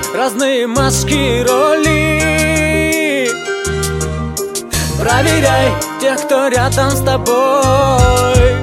разные маски и роли. Проверяй тех, кто рядом с тобой.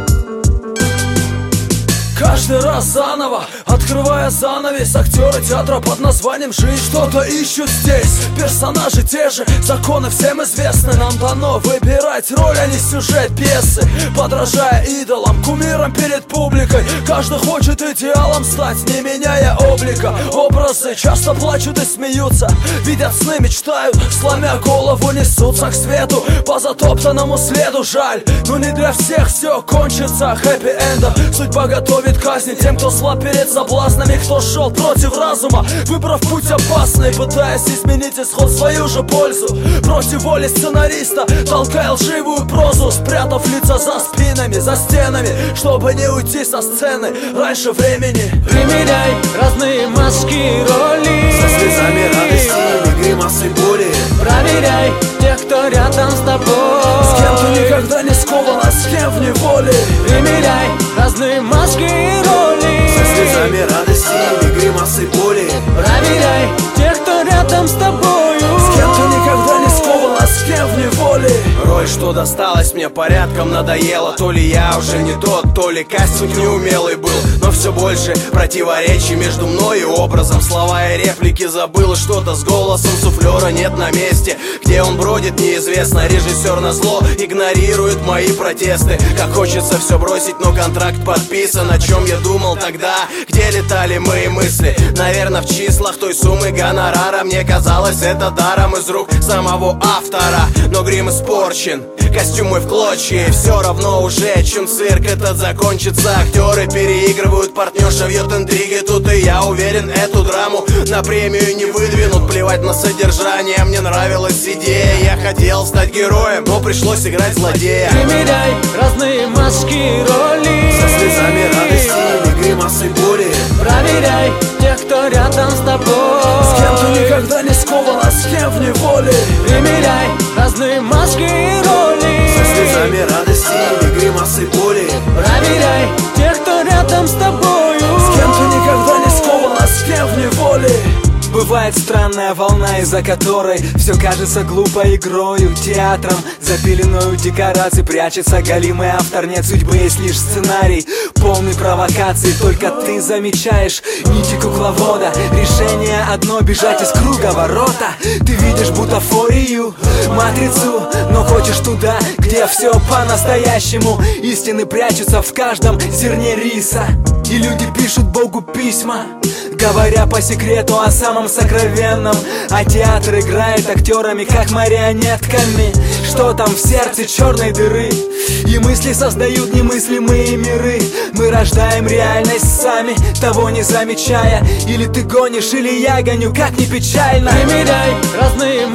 Каждый раз заново, открывая занавес, актеры театра под названием «Жизнь» что-то ищут здесь. Персонажи те же, законы всем известны. Нам дано выбирать роль, а не сюжет пьесы. Подражая идолам, кумирам перед публикой, каждый хочет идеалом стать, не меняя облика. Образы часто плачут и смеются, видят сны, мечтают, сломя голову, несутся к свету по затоптанному следу. Жаль, но не для всех все кончится хэппи-эндом. Судьба готовит казни тем, кто слаб перед соблазнами, кто шел против разума, выбрав путь опасный, пытаясь изменить исход в свою же пользу. Против воли сценариста, толкая лживую прозу, спрятав лица за спинами, за стенами, чтобы не уйти со сцены раньше времени. Примеряй разные маски и роли, со слезами радости и гримасой боли. Проверяй тех, кто рядом с тобой. С кем ты никогда не скован, а с кем в неволе. Примеряй разные маски и роли, со слезами радости и гримасой боли. Проверяй тех, кто рядом с тобою. С кем ты никогда не скован, а с кем в неволе. Роль, что досталась мне, порядком надоела. То ли я уже не тот, то ли кастинг неумелый был, но все больше противоречий между мной и образом. Слова и реплики забыл, что-то с голосом суфлера нет на месте. Где он бродит, неизвестно. Режиссер назло игнорирует мои протесты. Как хочется все бросить, но контракт подписан. О чем я думал тогда, где летали мои мысли? Наверное, в числах той суммы гонорара. Мне казалось, это даром из рук самого автора. Но грим испорчен, костюм мой в клочья, и все равно уже чем цирк этот закончится. Актеры переигрывают, партнерша вьет интриги. Тут и я уверен, эту драму на премию не выдвинут. Плевать на содержание, мне нравилась идея. Я хотел стать героем, но пришлось играть злодея. Примеряй разные маски и роли, со слезами радости и гримасой боли. Проверяй тех, кто рядом с тобой. С кем ты никогда не скован, а с кем в неволе. Примеряй разные маски и роли, со слезами радости и гримасой боли. Проверяй тех, кто рядом с тобою. С кем ты никогда не скован, а с кем в неволе. Бывает странная волна, из-за которой все кажется глупой игрою, театром, за пеленою декораций прячется голимый автор. Нет судьбы, есть лишь сценарий, полный провокаций. Только ты замечаешь нити кукловода. Решение одно — бежать из круговорота. Ты видишь бутафорию, матрицу, но хочешь туда, где все по-настоящему. Истины прячутся в каждом зерне риса, и люди пишут Богу письма, говоря по секрету о самом сокровенном. А театр играет актерами, как марионетками. Что там в сердце черной дыры? И мысли создают немыслимые миры. Мы рождаем реальность сами, того не замечая. Или ты гонишь, или я гоню, как ни печально. Примеряй разные